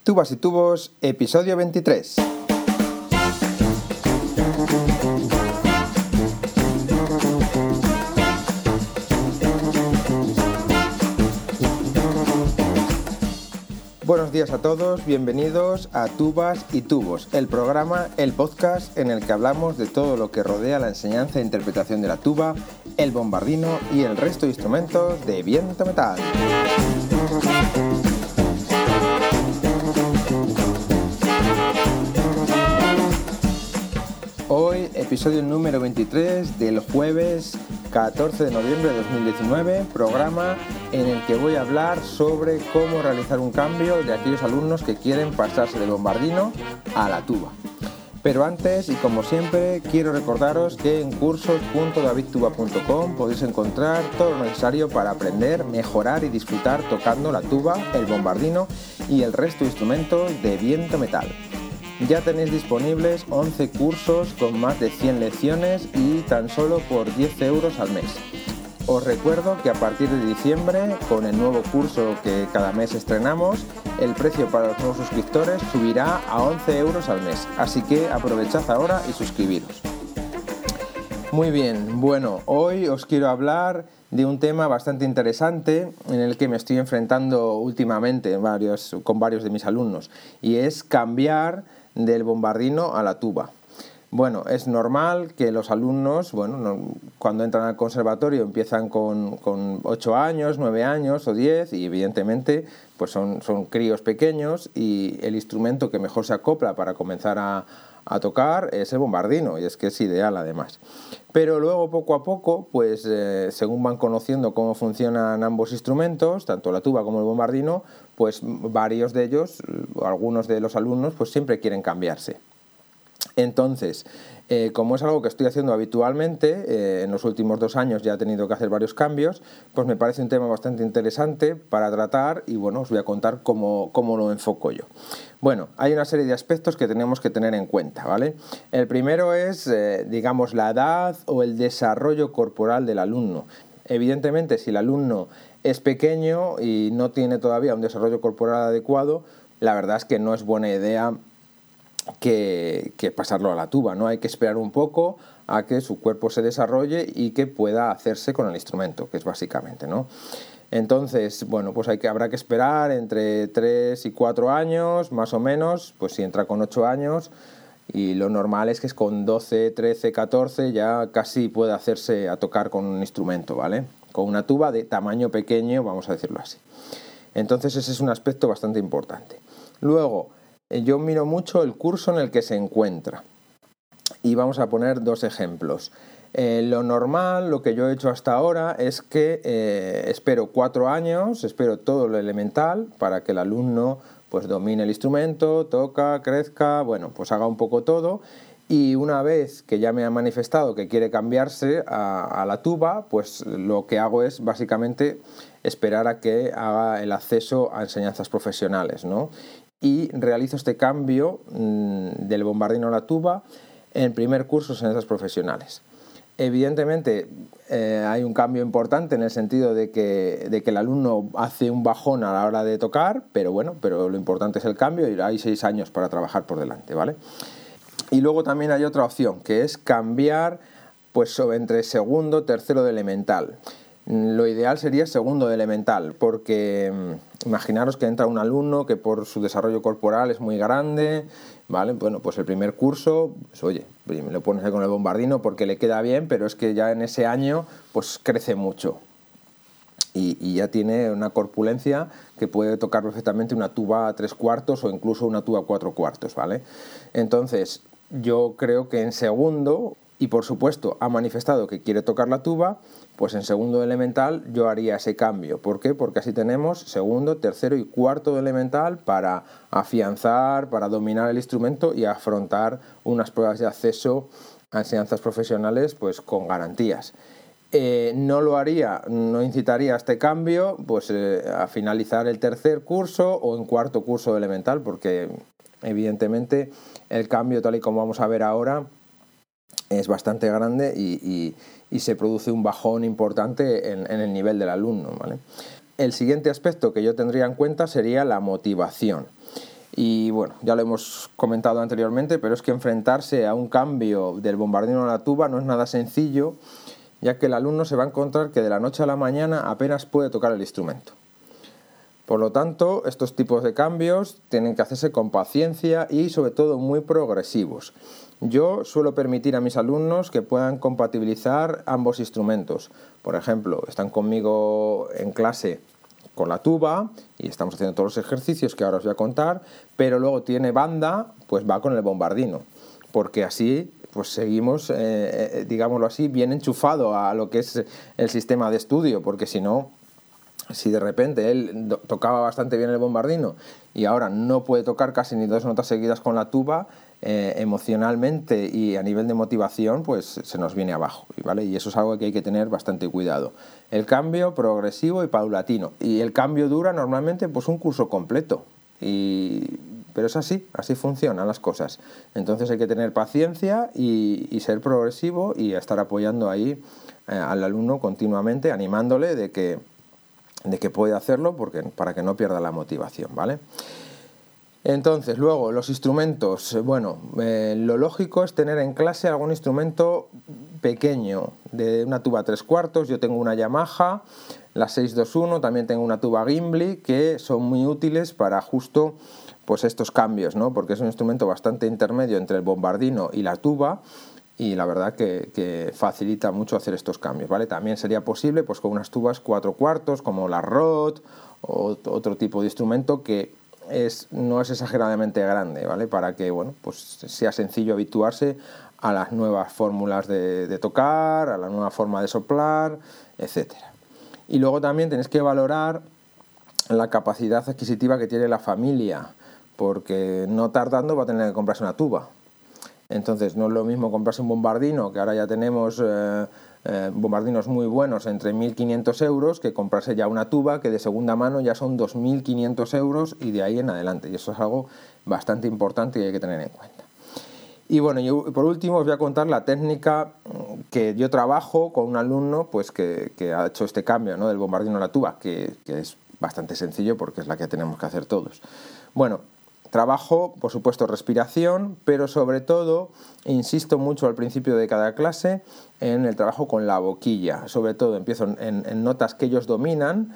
Tubas y Tubos, episodio 23. Buenos días a todos, bienvenidos a Tubas y Tubos, el programa, el podcast en el que hablamos de todo lo que rodea la enseñanza e interpretación de la tuba, el bombardino y el resto de instrumentos de viento metal. Hoy, episodio número 23 del jueves 14 de noviembre de 2019, programa en el que voy a hablar sobre cómo realizar un cambio de aquellos alumnos que quieren pasarse del bombardino a la tuba. Pero antes, y como siempre, quiero recordaros que en cursos.davidtuba.com podéis encontrar todo lo necesario para aprender, mejorar y disfrutar tocando la tuba, el bombardino y el resto de instrumentos de viento metal. Ya tenéis disponibles 11 cursos con más de 100 lecciones y tan solo por 10 euros al mes. Os recuerdo que a partir de diciembre, con el nuevo curso que cada mes estrenamos, el precio para los nuevos suscriptores subirá a 11 euros al mes. Así que aprovechad ahora y suscribiros. Muy bien, bueno, hoy os quiero hablar de un tema bastante interesante en el que me estoy enfrentando últimamente con varios de mis alumnos, y es cambiar del bombardino a la tuba. Bueno, es normal que los alumnos, cuando entran al conservatorio empiezan con 8 años, 9 años o 10 y evidentemente pues son críos pequeños y el instrumento que mejor se acopla para comenzar a tocar es el bombardino, y es que es ideal además. Pero luego poco a poco, pues según van conociendo cómo funcionan ambos instrumentos, tanto la tuba como el bombardino, pues varios de ellos, algunos de los alumnos, pues siempre quieren cambiarse. Entonces, como es algo que estoy haciendo habitualmente, en los últimos 2 años ya he tenido que hacer varios cambios, pues me parece un tema bastante interesante para tratar y os voy a contar cómo lo enfoco yo. Bueno, hay una serie de aspectos que tenemos que tener en cuenta, ¿vale? El primero es, la edad o el desarrollo corporal del alumno. Evidentemente, si el alumno es pequeño y no tiene todavía un desarrollo corporal adecuado, la verdad es que no es buena idea que pasarlo a la tuba, ¿no? Hay que esperar un poco a que su cuerpo se desarrolle y que pueda hacerse con el instrumento, que es básicamente, ¿no? Entonces, pues habrá que esperar entre 3 y 4 años, más o menos, pues si entra con 8 años, y lo normal es que es con 12, 13, 14 ya casi puede hacerse a tocar con un instrumento, ¿vale? Con una tuba de tamaño pequeño, vamos a decirlo así. Entonces ese es un aspecto bastante importante. Luego, yo miro mucho el curso en el que se encuentra y vamos a poner 2 ejemplos. Lo normal, lo que yo he hecho hasta ahora es que espero 4 años, espero todo lo elemental para que el alumno pues domine el instrumento, toca, crezca, pues haga un poco todo, y una vez que ya me ha manifestado que quiere cambiarse a la tuba, pues lo que hago es básicamente esperar a que haga el acceso a enseñanzas profesionales, ¿no? Y realizo este cambio del bombardino a la tuba en primer curso de enseñanzas profesionales. Evidentemente hay un cambio importante en el sentido de que el alumno hace un bajón a la hora de tocar, pero lo importante es el cambio y hay 6 años para trabajar por delante, ¿vale? Y luego también hay otra opción, que es cambiar entre segundo, tercero de elemental. Lo ideal sería segundo de elemental, porque imaginaros que entra un alumno que por su desarrollo corporal es muy grande, ¿vale? Pues el primer curso, lo pones con el bombardino porque le queda bien, pero es que ya en ese año pues crece mucho y ya tiene una corpulencia que puede tocar perfectamente una tuba a 3/4 o incluso una tuba a 4/4, ¿vale? Entonces, yo creo que en segundo, y por supuesto ha manifestado que quiere tocar la tuba, pues en segundo de elemental yo haría ese cambio. ¿Por qué? Porque así tenemos segundo, tercero y cuarto de elemental para afianzar, para dominar el instrumento y afrontar unas pruebas de acceso a enseñanzas profesionales pues con garantías. No incitaría a este cambio a finalizar el tercer curso o en cuarto curso de elemental, porque evidentemente el cambio, tal y como vamos a ver ahora, es bastante grande y se produce un bajón importante en el nivel del alumno, ¿vale? El siguiente aspecto que yo tendría en cuenta sería la motivación. Y bueno, ya lo hemos comentado anteriormente, pero es que enfrentarse a un cambio del bombardino a la tuba no es nada sencillo, ya que el alumno se va a encontrar que de la noche a la mañana apenas puede tocar el instrumento. Por lo tanto, estos tipos de cambios tienen que hacerse con paciencia y sobre todo muy progresivos. Yo suelo permitir a mis alumnos que puedan compatibilizar ambos instrumentos. Por ejemplo, están conmigo en clase con la tuba y estamos haciendo todos los ejercicios que ahora os voy a contar, pero luego tiene banda, pues va con el bombardino, porque así pues seguimos, digámoslo así, bien enchufado a lo que es el sistema de estudio, porque si no, si de repente él tocaba bastante bien el bombardino y ahora no puede tocar casi ni 2 notas seguidas con la tuba, emocionalmente y a nivel de motivación pues se nos viene abajo, ¿vale? Y eso es algo que hay que tener bastante cuidado. El cambio progresivo y paulatino, y el cambio dura normalmente pues un curso completo, pero es así funcionan las cosas. Entonces hay que tener paciencia y ser progresivo y estar apoyando ahí al alumno continuamente, animándole de que puede hacerlo para que no pierda la motivación, ¿vale? Entonces, luego, los instrumentos. Bueno, lo lógico es tener en clase algún instrumento pequeño, de una tuba 3/4. Yo tengo una Yamaha, la 621, también tengo una tuba Gimli, que son muy útiles para justo pues estos cambios, ¿no? Porque es un instrumento bastante intermedio entre el bombardino y la tuba, y la verdad que facilita mucho hacer estos cambios, ¿vale? También sería posible pues con unas tubas 4/4 como la Rod o otro tipo de instrumento que no es exageradamente grande, ¿vale? Para que bueno, pues sea sencillo habituarse a las nuevas fórmulas de tocar, a la nueva forma de soplar, etcétera. Y luego también tenéis que valorar la capacidad adquisitiva que tiene la familia, porque no tardando va a tener que comprarse una tuba. Entonces no es lo mismo comprarse un bombardino, que ahora ya tenemos bombardinos muy buenos entre 1.500 euros, que comprarse ya una tuba que de segunda mano ya son 2.500 euros y de ahí en adelante. Y eso es algo bastante importante y hay que tener en cuenta. Y bueno, y por último os voy a contar la técnica que yo trabajo con un alumno pues que ha hecho este cambio, ¿no? Del bombardino a la tuba, que es bastante sencillo porque es la que tenemos que hacer todos. Bueno, trabajo, por supuesto, respiración, pero sobre todo insisto mucho al principio de cada clase en el trabajo con la boquilla. Sobre todo empiezo en notas que ellos dominan.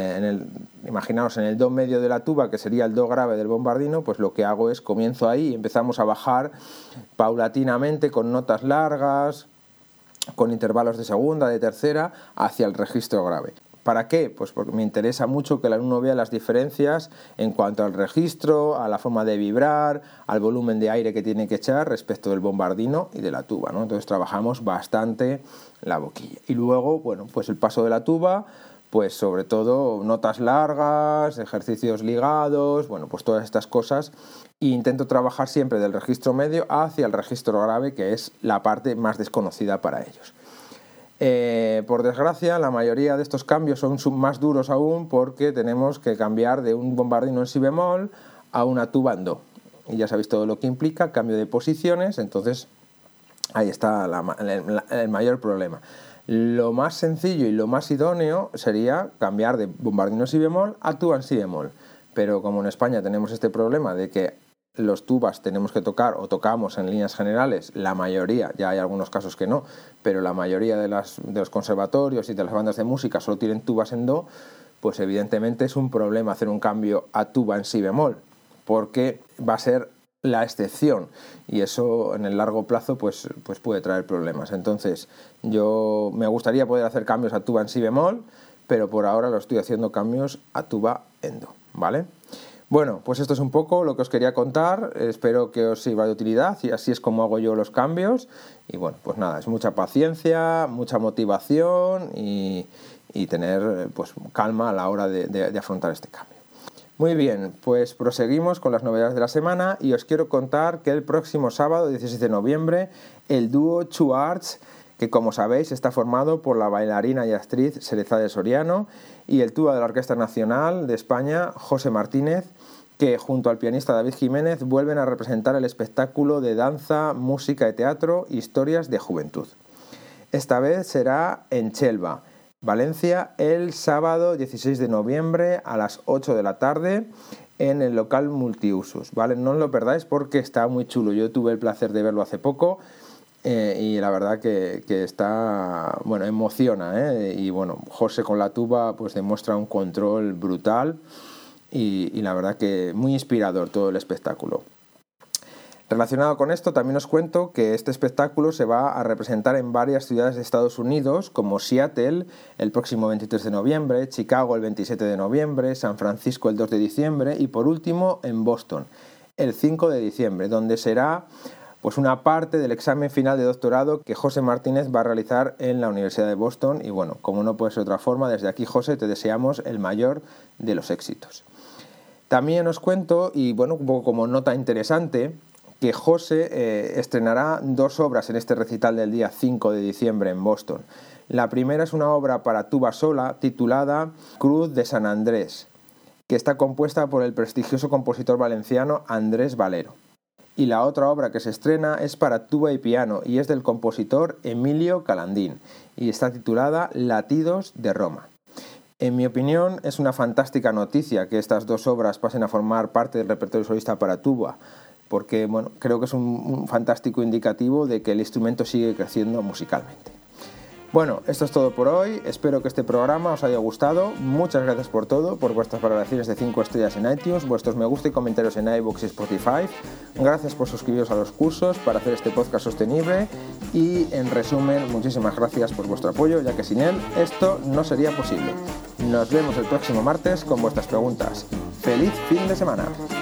Imaginaos en el do medio de la tuba, que sería el do grave del bombardino, pues lo que hago es comienzo ahí y empezamos a bajar paulatinamente con notas largas, con intervalos de segunda, de tercera, hacia el registro grave. ¿Para qué? Pues porque me interesa mucho que el alumno vea las diferencias en cuanto al registro, a la forma de vibrar, al volumen de aire que tiene que echar respecto del bombardino y de la tuba, ¿no? Entonces trabajamos bastante la boquilla. Y luego, bueno, pues el paso de la tuba, pues sobre todo notas largas, ejercicios ligados, bueno, pues todas estas cosas. E intento trabajar siempre del registro medio hacia el registro grave, que es la parte más desconocida para ellos. Por desgracia, la mayoría de estos cambios son más duros aún porque tenemos que cambiar de un bombardino en si bemol a una tuba en do. Y ya sabéis todo lo que implica, cambio de posiciones, entonces ahí está el mayor problema. Lo más sencillo y lo más idóneo sería cambiar de bombardino en si bemol a tuba en si bemol. Pero como en España tenemos este problema de que los tubas tenemos que tocar o tocamos en líneas generales, la mayoría, ya hay algunos casos que no, pero la mayoría de los conservatorios y de las bandas de música solo tienen tubas en do, pues evidentemente es un problema hacer un cambio a tuba en si bemol, porque va a ser la excepción y eso en el largo plazo pues puede traer problemas. Entonces yo me gustaría poder hacer cambios a tuba en si bemol, pero por ahora lo estoy haciendo cambios a tuba en do, ¿vale? Bueno, pues esto es un poco lo que os quería contar, espero que os sirva de utilidad y así es como hago yo los cambios y bueno, pues nada, es mucha paciencia, mucha motivación y tener pues calma a la hora de afrontar este cambio. Muy bien, pues proseguimos con las novedades de la semana y os quiero contar que el próximo sábado, 16 de noviembre, el dúo Two Arts, que como sabéis está formado por la bailarina y actriz Serezade Soriano y el tuba de la Orquesta Nacional de España, José Martínez, que junto al pianista David Jiménez vuelven a representar el espectáculo de danza, música y teatro Historias de Juventud. Esta vez será en Chelva, Valencia, el sábado 16 de noviembre a las 8 de la tarde en el local multiusos, ¿vale? No os lo perdáis porque está muy chulo. Yo tuve el placer de verlo hace poco y la verdad que está, bueno, emociona, y bueno, José con la tuba pues demuestra un control brutal y la verdad que muy inspirador todo el espectáculo. Relacionado con esto, también os cuento que este espectáculo se va a representar en varias ciudades de Estados Unidos, como Seattle el próximo 23 de noviembre, Chicago el 27 de noviembre, San Francisco el 2 de diciembre y por último en Boston el 5 de diciembre, donde será pues una parte del examen final de doctorado que José Martínez va a realizar en la Universidad de Boston. Y bueno, como no puede ser de otra forma, desde aquí, José, te deseamos el mayor de los éxitos. También os cuento, y bueno, un poco como nota interesante, que José estrenará 2 obras en este recital del día 5 de diciembre en Boston. La primera es una obra para tuba sola titulada Cruz de San Andrés, que está compuesta por el prestigioso compositor valenciano Andrés Valero. Y la otra obra que se estrena es para tuba y piano y es del compositor Emilio Calandín y está titulada Latidos de Roma. En mi opinión es una fantástica noticia que estas 2 obras pasen a formar parte del repertorio solista para tuba, porque bueno, creo que es un fantástico indicativo de que el instrumento sigue creciendo musicalmente. Bueno, esto es todo por hoy, espero que este programa os haya gustado, muchas gracias por todo, por vuestras valoraciones de 5 estrellas en iTunes, vuestros me gusta y comentarios en iVoox y Spotify, gracias por suscribiros a los cursos para hacer este podcast sostenible y en resumen, muchísimas gracias por vuestro apoyo, ya que sin él esto no sería posible. Nos vemos el próximo martes con vuestras preguntas. ¡Feliz fin de semana!